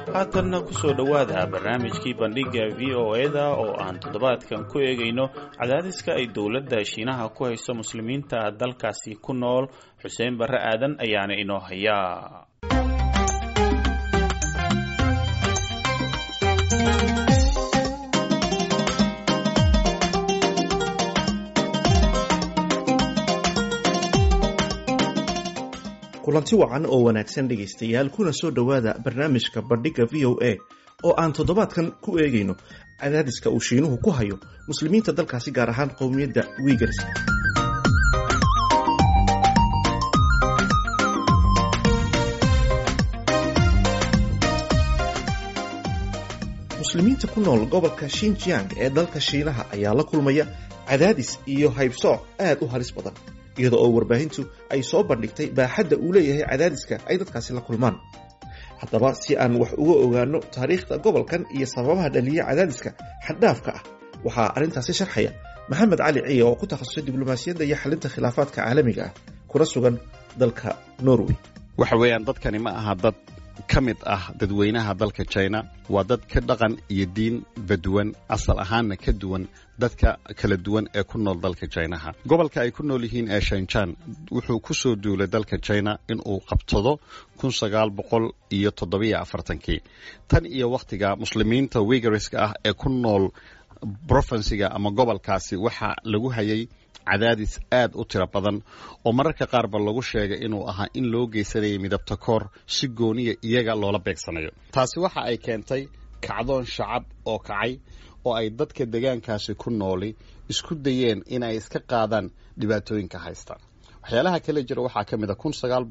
haatanna ku soo dhowaada barnaamijkii bandhigga VOA-da oo aan toddobaadkan ku eegayno cadaadiska ay dowladda Shiinaha ku hayso muslimiinta dalkaasi ku nool. Xuseen Barre Aadan ayaana inoo haya. kulanti wacan oo wanaagsan dhegaystayaal kuna soo dhowaada barnaamijka bandhigga VOA oo aan toddobaadkan ku eegayno cadaadiska uu Shiinuhu ku hayo muslimiinta dalkaasi gaar ahaan qowmiyadda Uyghurs. muslimiinta ku nool gobolka Xinjiang ee dalka Shiinaha ayaa la kulmaya cadaadis iyo haybsooc aad u halis badan, iyada oo warbaahintu ay soo bandhigtay baaxadda uu leeyahay cadaadiska ay dadkaasi la kulmaan. haddaba si aan wax uga ogaano taariikhda gobolkan iyo sababaha dhaliya cadaadiska xaddhaafka ah, waxaa arrintaasi sharxaya Maxamed Cali Ciye oo ku takhasusay diblomaasiyadda iyo xalinta khilaafaadka caalamiga ah kuna sugan dalka Norway. waxa weeyaan dadkani ma aha dad ka mid ah dadweynaha dalka China, waa dad ka dhaqan iyo diin baduwan, asal ahaanna ka duwan dadka kala duwan ee ku nool dalka Chinaha. gobolka ay ku nool yihiin ee Shenzhen wuxuu ku soo duulay dalka China in uu qabtado 1947 tan iyo waqtiga muslimiinta Uyghurska ah ee ku nool province-ga ama gobolkaasi waxa lagu hayay cadaadis aad u tiro badan oo mararka qaar ba lagu sheegay inuu ahaa in loo geysanayay midabta koor si gooniya iyaga loola beegsanayo. taasi waxa ay keentay kacdoon shacab oo kacay oo ay dadka deegaankaasi ku nooli isku dayeen in ay iska qaadaan dhibaatooyinka haysta. waxyaalaha kale jira waxaa ka mid ah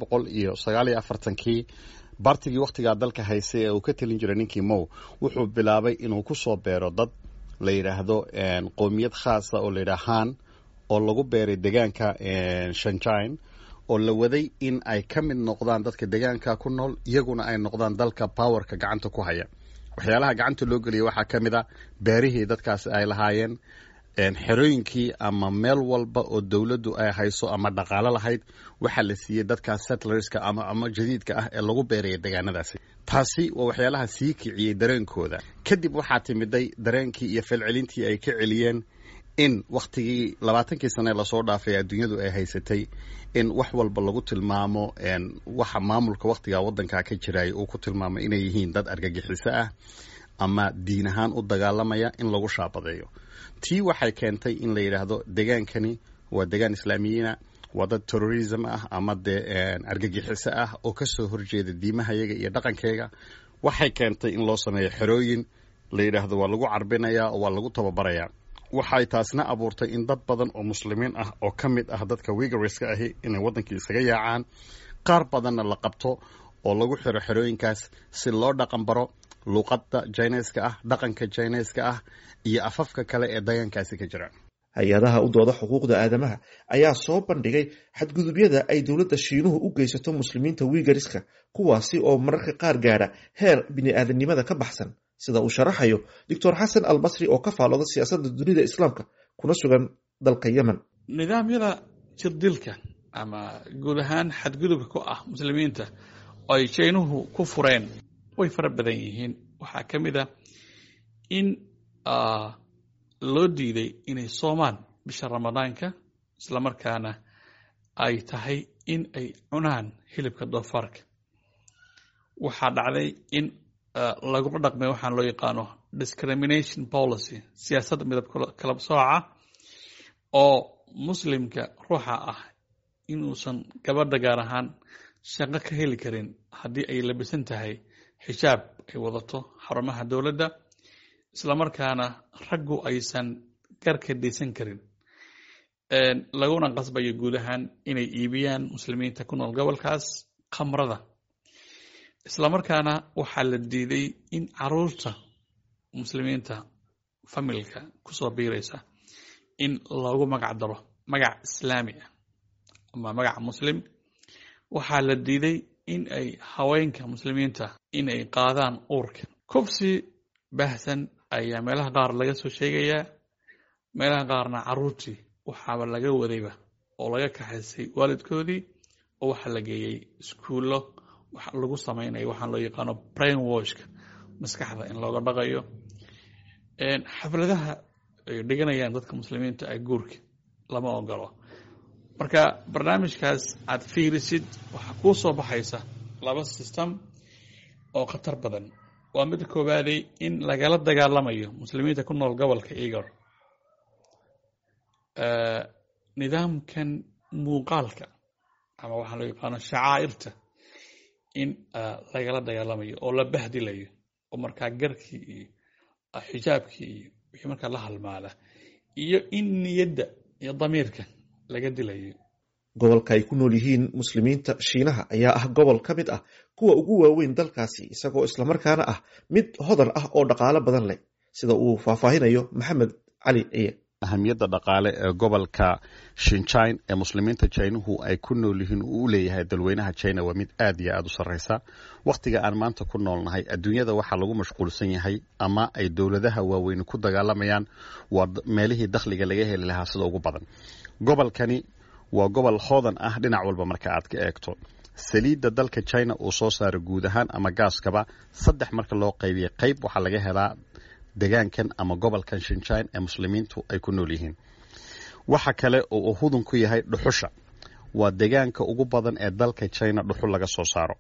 1949 bartigii waqtiga dalka haysay ee uu ka talin jiray ninkii Mao wuxuu bilaabay inuu ku soo beero dad la yiraahdo qowmiyad khaas ah oo la yiraahaan oo lagu beeray deegaanka Shenzhen oo la waday in ay ka mid noqdaan dadka deegaanka ku nool iyaguna ay noqdaan dalka powerka gacanta ku haya. waxyaalaha gacanta loo geliyay waxaa ka mid ah beerihii dadkaas ay lahaayeen, xerooyinkii ama meel walba oo dawladdu ay hayso ama dhaqaale lahayd waxa la siiyay dadka settlerska ama jadiidka ah ee lagu beeray deegaanadaasi. taasi waa waxyaalaha sii kiciyay dareenkooda. kadib waxaa timiday dareenkii iyo falcelintii ay ka celiyeen in waqtigii 20 sano la soo dhaafay adduunyadu ay haysatay in wax walba lagu tilmaamo waxa maamulka waqtiga wadanka ka jiray uu ku tilmaamo inay yihiin dad argagixiso ah ama diin ahaan u dagaalamaya in lagu shaabadeeyo. tii waxay keentay in la yiraahdo deegaankani waa deegaan islaamiyiina, waa dad terrorism ah ama argagixiso ah oo ka soo horjeeda diimahayaga iyo dhaqankayga. waxay keentay in loo sameeyo xerooyin la yiraahdo waa lagu carbinayaa oo waa lagu tababarayaa. waxay taasna abuurtay in dad badan oo muslimiin ah oo ka mid ah dadka Uyghurska ahi inay wadankii isaga yaacaan, qaar badanna la qabto oo lagu xiro xerooyinkaas si loo dhaqan baro luqadda Chinese-ka ah, dhaqanka Chinese-ka ah iyo afafka kale ee deegaankaasi ka jira. hay-adaha u dooda xuquuqda aadamaha ayaa soo bandhigay xadgudubyada ay dowladda Shiinuhu u geysato muslimiinta Uyghurska, kuwaasi oo mararka qaar gaara heer bini'aadanimada ka baxsan, sida uu sharaxayo Dr. Xasan Al-Basri oo ka faalooda siyaasadda dunida islaamka kuna sugan dalka Yemen. nidaamyada jirdilka ama guud ahaan xadgudubka ku ah muslimiinta oo ay Shiinuhu ku fureen way fara badan yihiin. waxaa ka mid ah in loo diiday inay soomaan bisha Ramadaanka, isla markaana ay tahay in ay cunaan hilibka doofaarka. waxaa dhacday in laguma dhaqmay waxaan loo yaqaano discrimination policy, siyaasadda midab kala sooca oo muslimka ruuxa ah inuusan gabadha gaar ahaan shaqo ka heli karin haddii ay labisan tahay xijaab ay wadato xarumaha dowladda, isla markaana raggu aysan garka deysan karin. laguna qasbayo guud ahaan inay iibiyaan muslimiinta ku nool gobolkaas khamrada. isla markaana waxaa la diiday in caruurta muslimiinta familka ku soo biiraysa in loogu magac daro magac islaami ah ama magac muslim. waxaa la diiday in ay haweenka muslimiinta in ay qaadaan uurka. kufsi baahsan ayaa meelaha qaar laga soo sheegayaa, meelaha qaarna caruurtii waxaaba laga wadayba oo laga kaxaysay waalidkoodii oo waxa la geeyay iskuulo waxa lagu sameeyay waxaan loo yaqaano brainwashka maskaxda in looga dhaqayo xafladaha ay dhiganayaan dadka muslimiinta ay guurka lama ogolo marka barnaamijkaas aad fiirisid waxaa kuu soo baxaysa laba system oo khatar badan waa mid koowaadey in lagala dagaalamayo muslimiinta ku nool gobolka Igor nidaamkan muuqaalka ama waxaa loo yaqaano shacaa'irta in lagala dagaalamayo oo la bahdilayo oo markaa garkii iyo xijaabkii iyo wixii markaa la halmaala iyo in niyadda iyo damiirka laga dilayo gobolka ay ku nool yihiin muslimiinta Shiinaha ayaa ah gobol ka mid ah kuwa ugu waaweyn dalkaasi isagoo isla markaana ah mid hodan ah oo dhaqaale badan leh sida uu faahfaahinayo Maxamed Cali Ciye ahamiyadda dhaqaale ee gobolka Xinjiang ee muslimiinta Chiinuhu ay ku nool yihiin uu leeyahay dalweynaha China waa mid aad iyo aad u sareysa waqtiga aan maanta ku noolnahay adduunyada waxa lagu mashquulsan yahay ama ay dawladaha waaweyn ku dagaalamayaan waa meelihii dakhliga laga heli lahaa sida ugu badan gobolkani waa gobol hodan ah dhinac walba marka aad ka eegto saliidda dalka China uu soo saaro guud ahaan ama gaaskaba 3 marka loo qaybiyo qayb waxa laga helaa deegaankan ama gobolkan Xinjiang ee muslimiintu ay ku nool yihiin waxa kale oo uu hodan ku yahay dhuxusha waa deegaanka ugu badan ee dalka China dhuxul laga soo saaro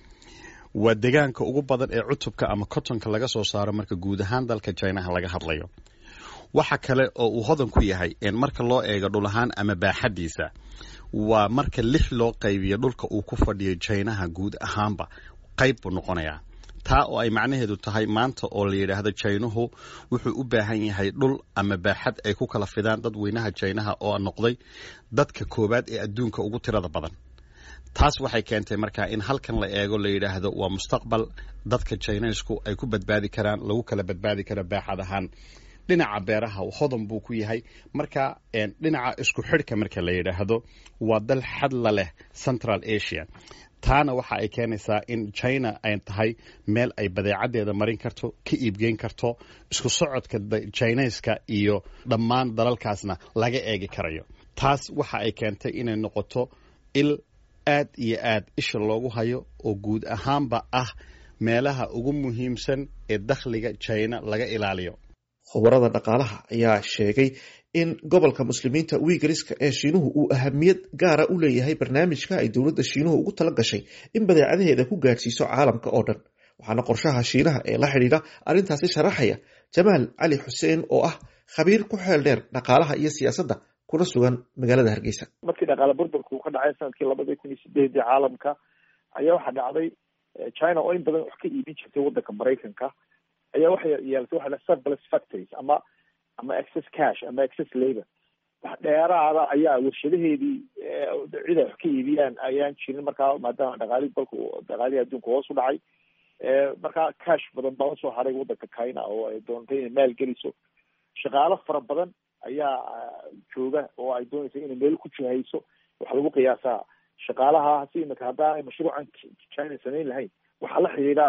waa deegaanka ugu badan ee cutubka ama cottonka laga soo saaro marka guud ahaan dalka China laga hadlayo waxa kale oo uu hodan ku yahay in marka loo eego dhul ahaan ama baaxadiisa waa marka 6 loo qaybiyo dhulka uu ku fadhiyo China guud ahaanba qayb buu noqonayaa taa oo ay macnaheedu tahay maanta oo la yiraahdo Chiinuhu wuxuu u baahan yahay dhul ama baaxad ay ku kala fidaan dadweynaha China oo noqday dadka koobaad ee adduunka ugu tirada badan taas waxay keentay markaa in halkan la eego la yiraahdo waa mustaqbal dadka Chiineysku ay ku badbaadi karaan lagu kala badbaadi karo baaxad ahaan dhinaca beeraha hodan buu ku yahay marka dhinaca isku xidhka marka la yiraahdo waa dal xad la leh Central Asia taana waxa ay keenaysaa in China ay tahay meel ay badeecadeeda marin karto ka iibgeyn karto isku socodka Chinese-ka iyo dhammaan dalalkaasna laga eegi karayo taas waxa ay keentay inay noqoto il aad iyo aad isha loogu hayo oo guud ahaanba ah meelaha ugu muhiimsan ee dakhliga China laga ilaaliyo khubarada dhaqaalaha ayaa sheegay in gobolka muslimiinta Uyghurska ee Shiinuhu uu ahamiyad gaar ah u leeyahay barnaamijka ay dawladda Shiinuhu ugu tala gashay in badeecadaheeda ku gaarsiiso caalamka oo dhan waxaana qorshaha Shiinaha ee la xiriira arintaasi sharaxaya Jamaal Cali Xuseen oo ah khabiir ku xeel dheer dhaqaalaha iyo siyaasadda kuna sugan magaalada Hargeysa markii dhaqaale burburku ka dhacay sanadkii 2008 caalamka ayaa waxa dhacday China oo in badan wax ka iibin jirtay waddanka Mareykanka ayaa waxay yeelatay waxa la surplus factories ama excess cash ama excess labor wax dheeraada ayaa warshadaheedii cida wax ka iibiyaan ayaan jirin markaa maadaama dhaqaalihii adduunka hoos u dhacay markaa cash badan baa usoo haray waddanka China oo ay doontay inay maal geliso shaqaalo fara badan ayaa jooga oo ay doonaysa inay meel ku jihayso waxa lagu qiyaasaa shaqaalaha si imika haddaan ay mashruucan China samayn lahayn waxaa la xidhiidha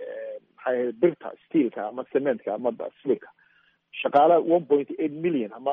maxay birta steelka ama cementka ama silika shaqaala 1.8 million ama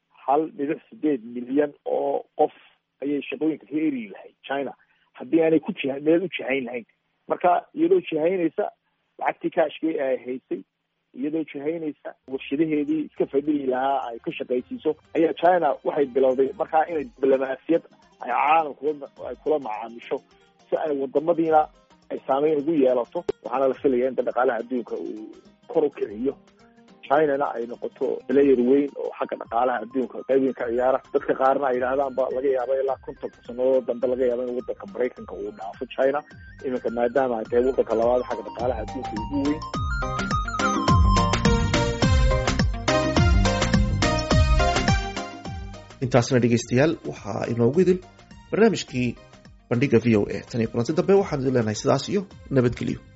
1.8 milyan oo qof ayay shaqooyinka ka eri lahayd China haddii aanay ku meel u jihayn lahayn marka iyadoo jihaynaysa lacagtii kaashkii ay haysay iyadoo jihaynaysa warshadaheedii iska fadhiyi lahaa ay ka shaqaysiiso ayaa China waxay bilowday markaa inay diblomaasiyad ay caalamkooda ay kula macaamisho si ay wadamadiina ay saameyn ugu yeelato waxaana la filayaa in dhaqaalaha adduunka uu kor u kiciyo China ay noqoto player weyn oo xagga dhaqaalaha adduunka qayb weyn ka ciyaara dadka qaarna ay yiraahdaan ba laga yaabaa ilaa 50 sano dambe laga yaabaa in waddanka Mareykanka uu dhaafo China iminka maadaama ay tahay waddanka labaad xagga dhaqaalaha adduunka ugu weyn intaasna dhegeystayaal waxaa inoogu idil barnaamijkii bandhiga VOA tan iyo kulanti dambe waxaan idin leenahay sidaas iyo nabadgelyo